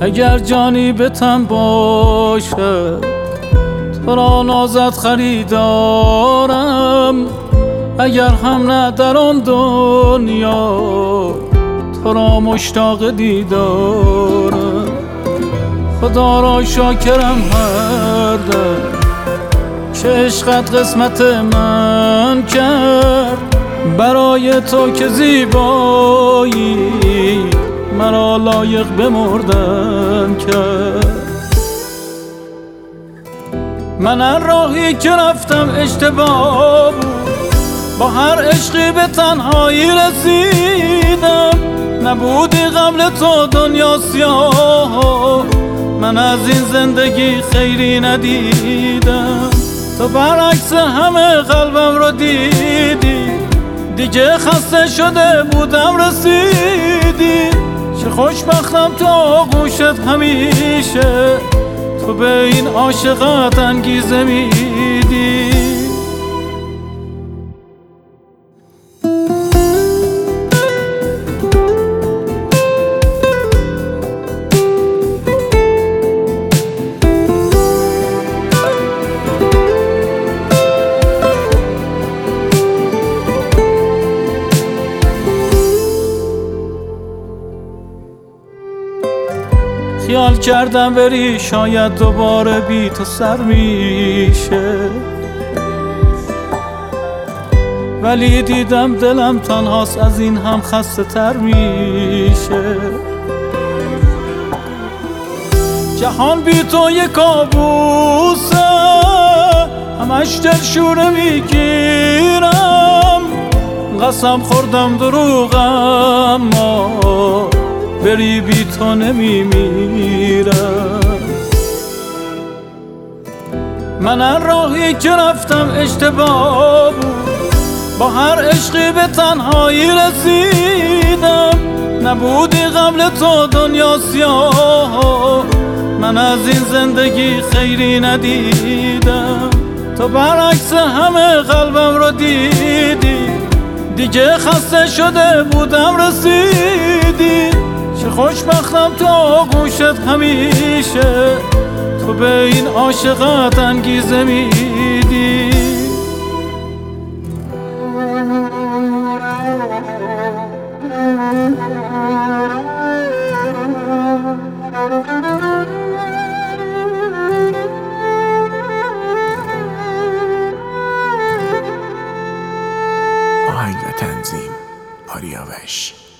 اگر جانی به تن باشه تو را نازت خریدارم، اگر هم نه در آن دنیا تو را مشتاق دیدارم. خدا را شاکرم هر دم که عشقت قسمت من کرد، برای تو که زیبایی مرا لایق بمردن کرد. من هر راهی که رفتم اشتباه بود، با هر عشقی به تنهایی رسیدم. نبودی قبل تو دنیا سیاه، من از این زندگی خیری ندیدم. تو برعکس همه قلبم رو دیدی، دیگه خسته شده بودم رسیدی. چه خوشبختم تو آغوشت همیشه، تو به این عاشقت انگیزه میدی. خیال کردم بری شاید دوباره بی تو سر میشه، ولی دیدم دلم تنهاست از این هم خسته تر میشه. جهان بی تو یک کابوسه، همش دلشوره میگیرم. قسم خوردم دروغم، اما بری بی تو نمیمیرم. من هر راهی که رفتم اشتباه بود، با هر عشقی به تنهایی رسیدم. نبودی قبل تو دنیا سیاه، من از این زندگی خیری ندیدم. تو برعکس همه قلبم رو دیدی، دیگه خسته شده بودم رسیدی. چه خوشبختم تو آغوشت همیشه، تو به این عاشقت انگیزه میدی. آهنگ و تنظیم آریاوش.